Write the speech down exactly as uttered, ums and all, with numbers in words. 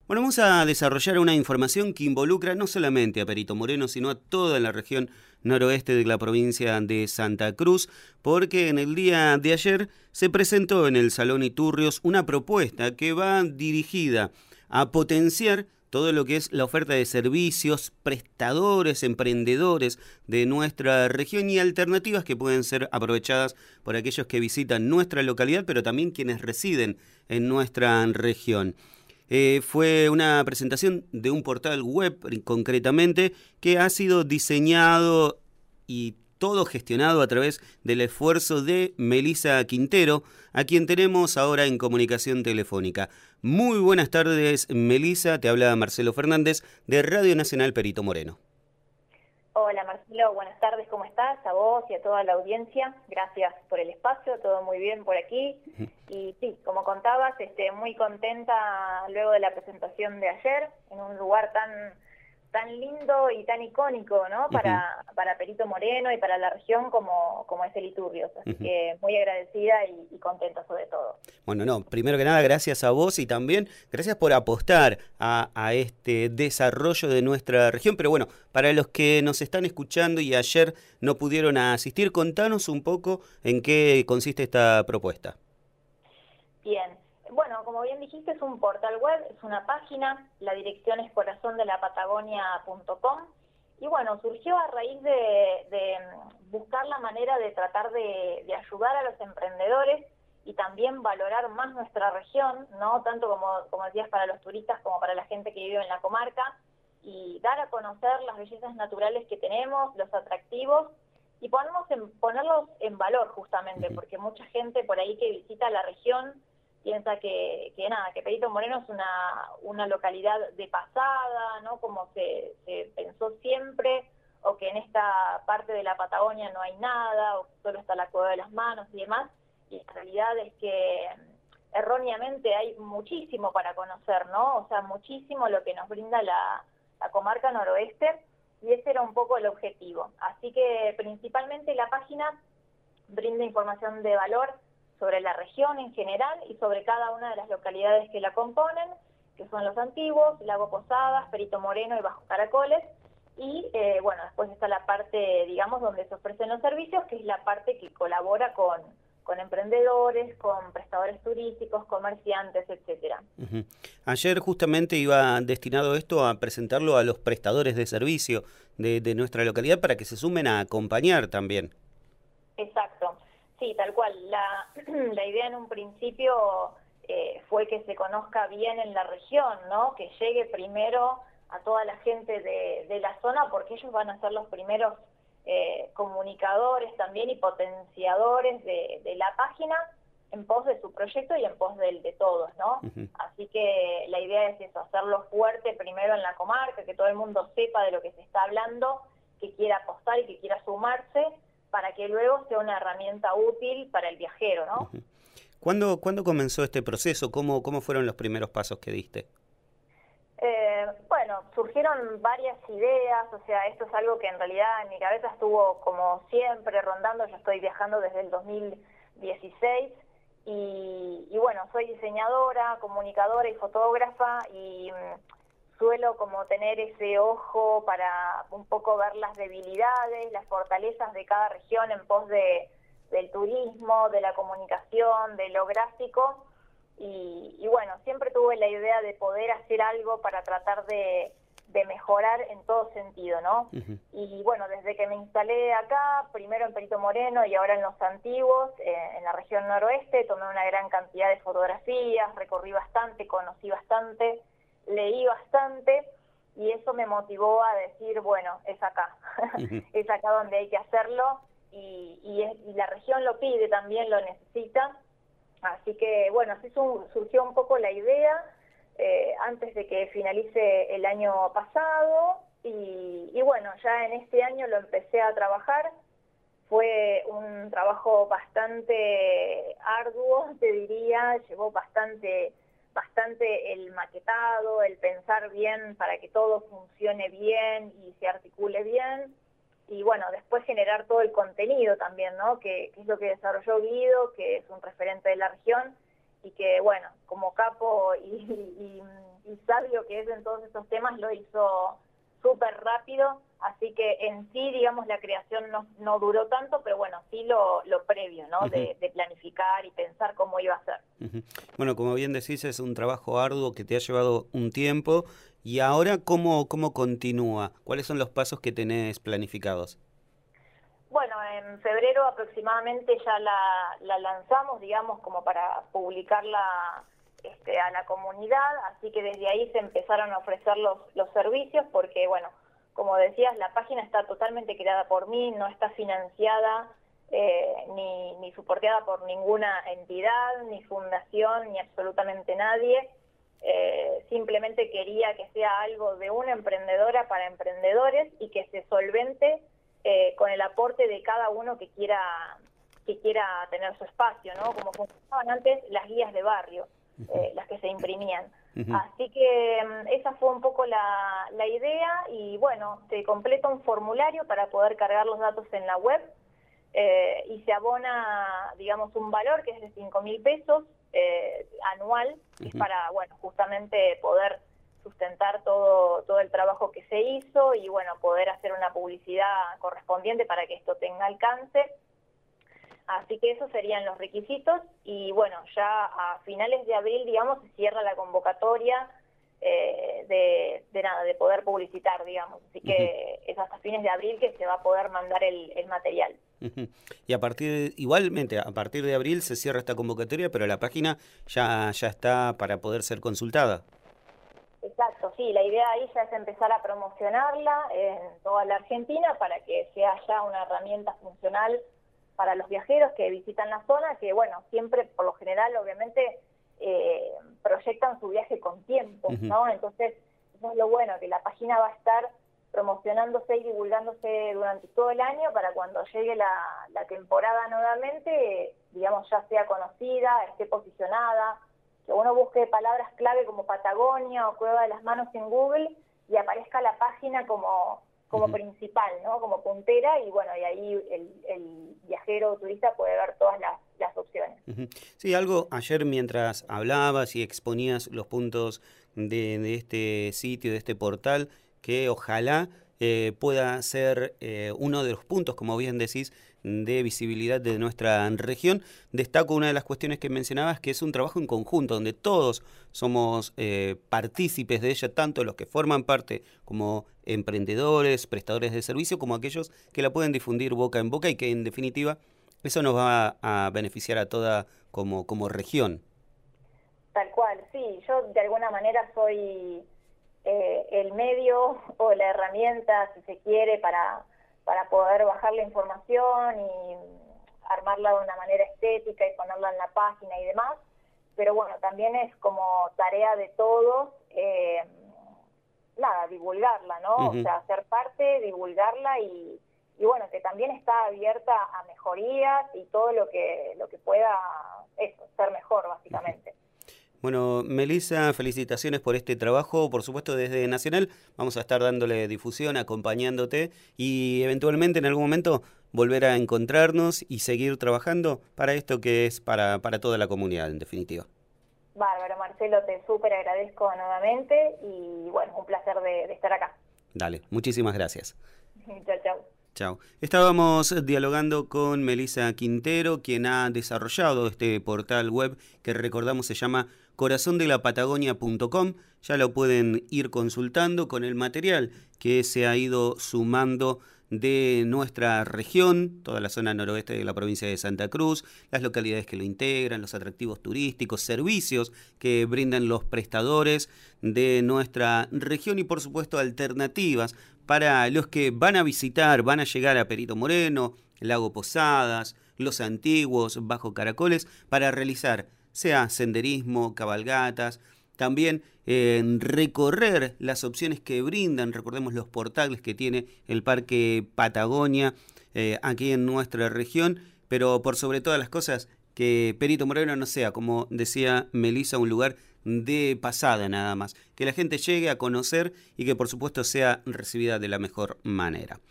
Bueno, vamos a desarrollar una información que involucra no solamente a Perito Moreno, sino a toda la región noroeste de la provincia de Santa Cruz, porque en el día de ayer se presentó en el Salón Iturrios una propuesta que va dirigida a potenciar todo lo que es la oferta de servicios, prestadores, emprendedores de nuestra región y alternativas que pueden ser aprovechadas por aquellos que visitan nuestra localidad, pero también quienes residen en nuestra región. Eh, fue una presentación de un portal web, concretamente, que ha sido diseñado y todo gestionado a través del esfuerzo de Melissa Quintero, a quien tenemos ahora en comunicación telefónica. Muy buenas tardes, Melissa, te habla Marcelo Fernández de Radio Nacional Perito Moreno. Hola Marcelo, buenas tardes, ¿cómo estás? A vos y a toda la audiencia, gracias por el espacio, todo muy bien por aquí. Y sí, como contabas, este, muy contenta luego de la presentación de ayer, en un lugar tan tan lindo y tan icónico, ¿no? Para, uh-huh. para Perito Moreno y para la región como, como es el Iturrios. Así uh-huh. que muy agradecida y, y contenta sobre todo. Bueno, no, primero que nada, gracias a vos y también gracias por apostar a, a este desarrollo de nuestra región. Pero bueno, para los que nos están escuchando y ayer no pudieron asistir, contanos un poco en qué consiste esta propuesta. Bien. Bueno, como bien dijiste, es un portal web, es una página, la dirección es corazón de la patagonia punto com, y bueno, surgió a raíz de, de buscar la manera de tratar de, de ayudar a los emprendedores y también valorar más nuestra región, ¿no? Tanto como, como decías, para los turistas como para la gente que vive en la comarca, y dar a conocer las bellezas naturales que tenemos, los atractivos, y ponernos en, ponerlos en valor justamente, porque mucha gente por ahí que visita la región piensa que, que nada, que Perito Moreno es una, una localidad de pasada, ¿no? Como se, se pensó siempre, o que en esta parte de la Patagonia no hay nada, o solo está la Cueva de las Manos y demás, y la realidad es que erróneamente hay muchísimo para conocer, ¿no? O sea, muchísimo lo que nos brinda la, la comarca noroeste, y ese era un poco el objetivo. Así que principalmente la página brinda información de valor sobre la región en general y sobre cada una de las localidades que la componen, que son Los Antiguos, Lago Posadas, Perito Moreno y Bajo Caracoles. Y eh, bueno, después está la parte, digamos, donde se ofrecen los servicios, que es la parte que colabora con, con emprendedores, con prestadores turísticos, comerciantes, etcétera. Uh-huh. Ayer justamente iba destinado esto a presentarlo a los prestadores de servicio de, de nuestra localidad para que se sumen a acompañar también. Exacto. Sí, tal cual. La, la idea en un principio eh, fue que se conozca bien en la región, ¿no? Que llegue primero a toda la gente de, de la zona, porque ellos van a ser los primeros eh, comunicadores también y potenciadores de, de la página en pos de su proyecto y en pos del de todos, ¿no? Uh-huh. Así que la idea es eso, hacerlo fuerte primero en la comarca, que todo el mundo sepa de lo que se está hablando, que quiera apostar y que quiera sumarse, para que luego sea una herramienta útil para el viajero, ¿no? Uh-huh. ¿Cuándo, ¿Cuándo comenzó este proceso? ¿Cómo, cómo fueron los primeros pasos que diste? Eh, bueno, surgieron varias ideas, o sea, esto es algo que en realidad en mi cabeza estuvo como siempre rondando. Yo estoy viajando desde el dos mil dieciséis y, y bueno, soy diseñadora, comunicadora y fotógrafa y suelo como tener ese ojo para un poco ver las debilidades, las fortalezas de cada región en pos de, del turismo, de la comunicación, de lo gráfico. Y, y bueno, siempre tuve la idea de poder hacer algo para tratar de, de mejorar en todo sentido, ¿no? Uh-huh. Y bueno, desde que me instalé acá, primero en Perito Moreno y ahora en Los Antiguos, eh, en la región noroeste, tomé una gran cantidad de fotografías, recorrí bastante, conocí bastante, leí bastante, y eso me motivó a decir, bueno, es acá, uh-huh. es acá donde hay que hacerlo, y, y, es, y la región lo pide, también lo necesita. Así que, bueno, así surgió un poco la idea eh, antes de que finalice el año pasado, y, y bueno, ya en este año lo empecé a trabajar. Fue un trabajo bastante arduo, te diría, llevó bastante, bastante el maquetado, el pensar bien para que todo funcione bien y se articule bien. Y bueno, después generar todo el contenido también, ¿no? Que, que es lo que desarrolló Guido, que es un referente de la región, y que, bueno, como capo y, y, y sabio que es en todos esos temas, lo hizo súper rápido, así que en sí, digamos, la creación no, no duró tanto, pero bueno, sí lo, lo previo, ¿no? Uh-huh. de, de planificar y pensar cómo iba a ser. Uh-huh. Bueno, como bien decís, es un trabajo arduo que te ha llevado un tiempo, y ahora, ¿cómo, cómo continúa? ¿Cuáles son los pasos que tenés planificados? Bueno, en febrero aproximadamente ya la, la lanzamos, digamos, como para publicarla este, a la comunidad, así que desde ahí se empezaron a ofrecer los, los servicios, porque, bueno, como decías, la página está totalmente creada por mí, no está financiada eh, ni, ni soportada por ninguna entidad, ni fundación, ni absolutamente nadie. Eh, simplemente quería que sea algo de una emprendedora para emprendedores y que se solvente Eh, con el aporte de cada uno que quiera que quiera tener su espacio, ¿no? Como funcionaban antes las guías de barrio, eh, las que se imprimían. Uh-huh. Así que um, esa fue un poco la, la idea, y bueno, se completa un formulario para poder cargar los datos en la web, eh, y se abona, digamos, un valor que es de cinco mil pesos eh, anual, uh-huh. es para, bueno, justamente poder sustentar todo todo el trabajo que se hizo y, bueno, poder hacer una publicidad correspondiente para que esto tenga alcance. Así que esos serían los requisitos, y, bueno, ya a finales de abril, digamos, se cierra la convocatoria eh, de, de nada, de poder publicitar, digamos. Así que uh-huh. es hasta fines de abril que se va a poder mandar el, el material. Uh-huh. Y a partir, igualmente, a partir de abril se cierra esta convocatoria, pero la página ya, ya está para poder ser consultada. Exacto, sí, la idea ahí ya es empezar a promocionarla en toda la Argentina para que sea ya una herramienta funcional para los viajeros que visitan la zona, que, bueno, siempre, por lo general, obviamente, eh, proyectan su viaje con tiempo, uh-huh. ¿no? Entonces, eso es lo bueno, que la página va a estar promocionándose y divulgándose durante todo el año para cuando llegue la, la temporada nuevamente, digamos, ya sea conocida, esté posicionada, que uno busque palabras clave como Patagonia o Cueva de las Manos en Google y aparezca la página como, como uh-huh. principal, ¿no? Como puntera, y bueno, y ahí el, el viajero o turista puede ver todas las, las opciones. Uh-huh. Sí, algo ayer mientras hablabas y exponías los puntos de, de este sitio, de este portal, que ojalá eh, pueda ser eh, uno de los puntos, como bien decís, de visibilidad de nuestra región. Destaco una de las cuestiones que mencionabas, que es un trabajo en conjunto, donde todos somos eh, partícipes de ella, tanto los que forman parte como emprendedores, prestadores de servicio, como aquellos que la pueden difundir boca en boca, y que en definitiva eso nos va a beneficiar a toda como, como región. Tal cual, sí, yo de alguna manera soy eh, el medio o la herramienta, si se quiere, para para poder bajar la información y armarla de una manera estética y ponerla en la página y demás, pero bueno, también es como tarea de todos, eh, nada, divulgarla, ¿no? Uh-huh. O sea, ser parte, divulgarla y, y bueno, que también está abierta a mejorías y todo lo que lo que pueda eso, ser mejor, básicamente. Uh-huh. Bueno, Melissa, felicitaciones por este trabajo. Por supuesto, desde Nacional vamos a estar dándole difusión, acompañándote, y eventualmente en algún momento volver a encontrarnos y seguir trabajando para esto que es para, para toda la comunidad, en definitiva. Bárbaro, Marcelo, te súper agradezco nuevamente y bueno, un placer de, de estar acá. Dale, muchísimas gracias. Chao, chao. Chao. Estábamos dialogando con Melissa Quintero, quien ha desarrollado este portal web que, recordamos, se llama corazón de la patagonia punto com. Ya lo pueden ir consultando con el material que se ha ido sumando de nuestra región, toda la zona noroeste de la provincia de Santa Cruz, las localidades que lo integran, los atractivos turísticos, servicios que brindan los prestadores de nuestra región y, por supuesto, alternativas para los que van a visitar, van a llegar a Perito Moreno, Lago Posadas, Los Antiguos, Bajo Caracoles, para realizar sea senderismo, cabalgatas, también eh, recorrer las opciones que brindan, recordemos los portales que tiene el Parque Patagonia eh, aquí en nuestra región, pero por sobre todas las cosas, que Perito Moreno no sea, como decía Melissa, un lugar de pasada nada más, que la gente llegue a conocer y que por supuesto sea recibida de la mejor manera.